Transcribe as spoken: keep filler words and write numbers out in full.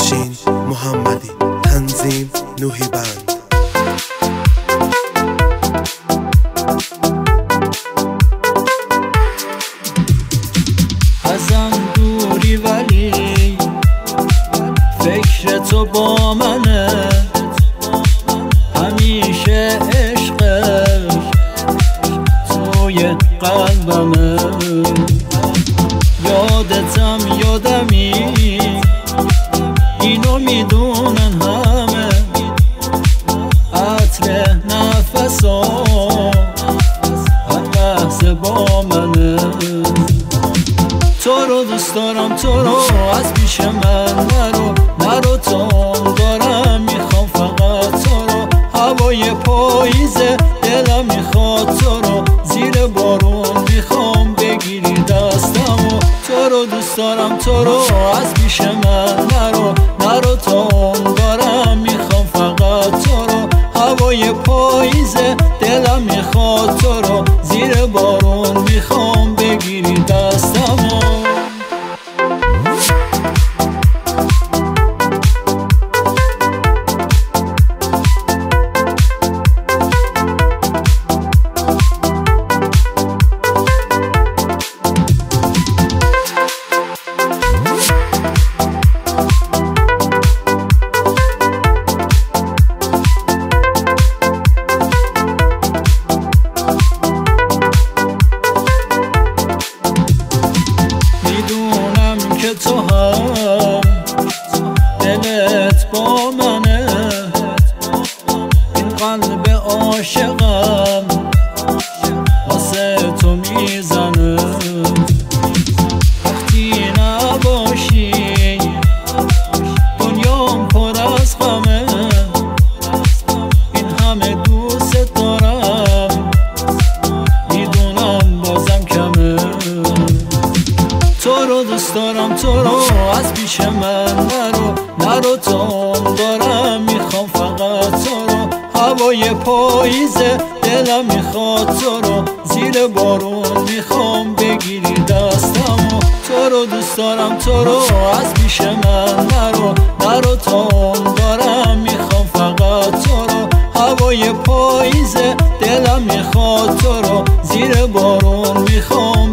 افشین محمدی، تنظیم نوحی بند. ازم دوری ولی فکر تو با منه، همیشه عشقت توی قلبمه. یادتم یادمی، اینو میدونن همه، عطر نفسام هر لحظه با منه. تو رو دوست دارم، تو رو از پیش من نرو نرو، تو دارم میخوام فقط تو رو. هوای پاییزه دلم میخواد تو رو، زیر بارون میخوام بگیری دستمو. تو رو دوست دارم، تو رو از پیش من نرو نرو، تو دارم میخوام فقط تو رو. هوای پاییزه دلم میخواد تو رو، زیر بارون میخوام بگیری دستمو. که تو هم دلت با منه، این قلب عاشقم واسه تو میزنه. وقتی نباشی دنیام پر از غمه، این همه دوست دارم میدونم بازم کمه. تو رو دوست دارم، تو رو از پیش من نرو نرو، تو دارم میخوام فقط تو رو. هوای پاییزه دلم میخواد تو رو، زیر بارون میخوام بگیری دستمو. تو رو دوست دارم، تو رو از پیش من نرو نرو، تو دارم میخوام فقط تو رو. هوای پاییزه دلم میخواد تو رو، زیر بارون میخوام